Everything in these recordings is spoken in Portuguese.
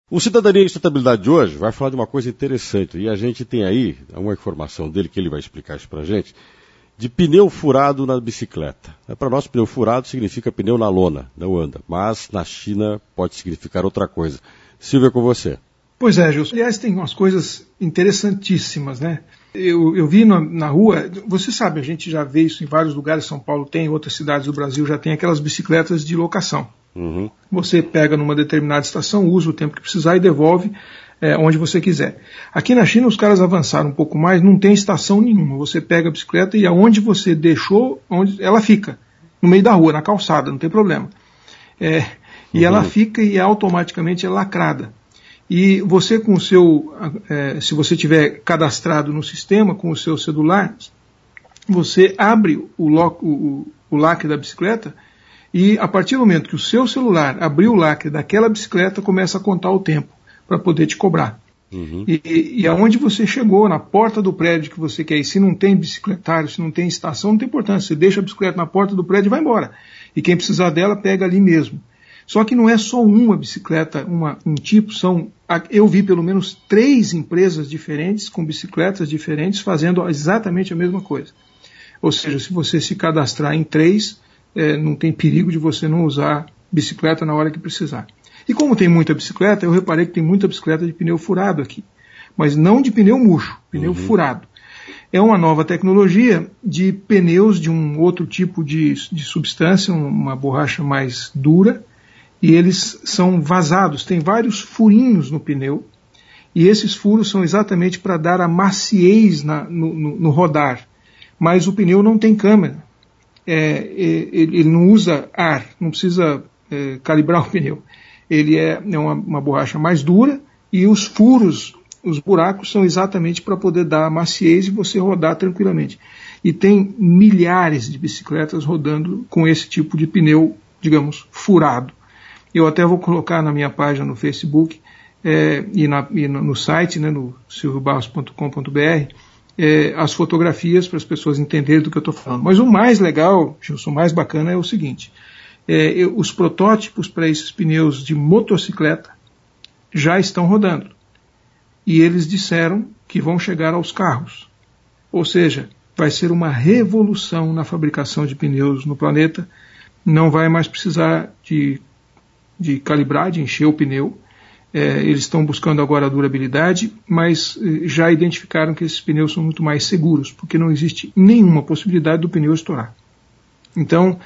O Cidadania e Sustentabilidade de hoje vai falar de uma coisa interessante, e a gente tem aí uma informação dele que ele vai explicar isso pra gente, de pneu furado na bicicleta. Para nós, pneu furado significa pneu na lona, não anda, mas na China pode significar outra coisa. Silvia, com você. Pois é, Gilson. Aliás, tem umas coisas interessantíssimas, né? Eu vi na rua, você sabe, a gente já vê isso em vários lugares, São Paulo tem, outras cidades do Brasil já tem aquelas bicicletas de locação. Uhum. Você pega numa determinada estação, usa o tempo que precisar e devolve onde você quiser. Aqui na China os caras avançaram um pouco mais, não tem estação nenhuma. Você pega a bicicleta e aonde você deixou, onde ela fica, no meio da rua, na calçada, não tem problema. E ela fica e automaticamente é lacrada. E você com o seu, se você tiver cadastrado no sistema com o seu celular, você abre o lacre da bicicleta e a partir do momento que o seu celular abrir o lacre daquela bicicleta, começa a contar o tempo para poder te cobrar. Uhum. E aonde você chegou, na porta do prédio que você quer ir, se não tem bicicletário, se não tem estação, não tem importância. Você deixa a bicicleta na porta do prédio e vai embora. E quem precisar dela, pega ali mesmo. Só que não é só uma bicicleta, um tipo, eu vi pelo menos 3 empresas diferentes, com bicicletas diferentes, fazendo exatamente a mesma coisa. Ou seja, se você se cadastrar em 3, não tem perigo de você não usar bicicleta na hora que precisar. E como tem muita bicicleta, eu reparei que tem muita bicicleta de pneu furado aqui. Mas não de pneu murcho, pneu furado. É uma nova tecnologia de pneus de um outro tipo de substância, uma borracha mais dura, e eles são vazados, tem vários furinhos no pneu, e esses furos são exatamente para dar a maciez no rodar. Mas o pneu não tem câmera, ele não usa ar, não precisa calibrar o pneu. Ele é uma borracha mais dura, e os furos, os buracos, são exatamente para poder dar a maciez e você rodar tranquilamente. E tem milhares de bicicletas rodando com esse tipo de pneu, digamos, furado. Eu até vou colocar na minha página no Facebook e no site, né, no silviobarros.com.br, as fotografias para as pessoas entenderem do que eu estou falando. Mas o mais legal, Gilson, o mais bacana é o seguinte, os protótipos para esses pneus de motocicleta já estão rodando. E eles disseram que vão chegar aos carros. Ou seja, vai ser uma revolução na fabricação de pneus no planeta. Não vai mais precisar de calibrar, de encher o pneu. Eles estão buscando agora a durabilidade, mas já identificaram que esses pneus são muito mais seguros, porque não existe nenhuma possibilidade do pneu estourar. Então,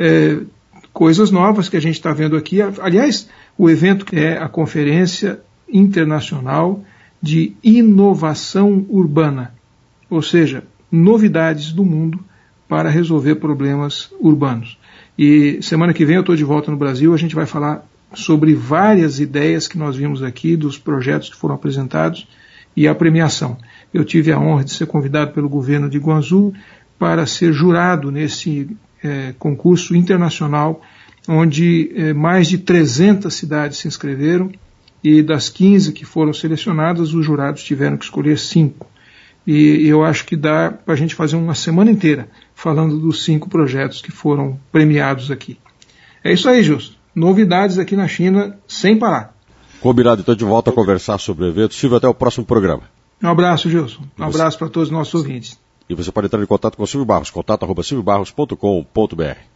coisas novas que a gente está vendo aqui. Aliás, o evento é a Conferência Internacional de Inovação Urbana, ou seja, novidades do mundo para resolver problemas urbanos. E semana que vem eu estou de volta no Brasil, a gente vai falar sobre várias ideias que nós vimos aqui, dos projetos que foram apresentados e a premiação. Eu tive a honra de ser convidado pelo governo de Guangzhou para ser jurado nesse concurso internacional, onde mais de 300 cidades se inscreveram, e das 15 que foram selecionadas, os jurados tiveram que escolher 5. E eu acho que dá para a gente fazer uma semana inteira falando dos 5 projetos que foram premiados aqui. É isso aí, Gilson. Novidades aqui na China, sem parar. Combinado, então, de volta a conversar sobre o evento. Silvio, até o próximo programa. Um abraço, Gilson. Um abraço para todos os nossos ouvintes. E você pode entrar em contato com o Silvio Barros, contato@silviobarros.com.br.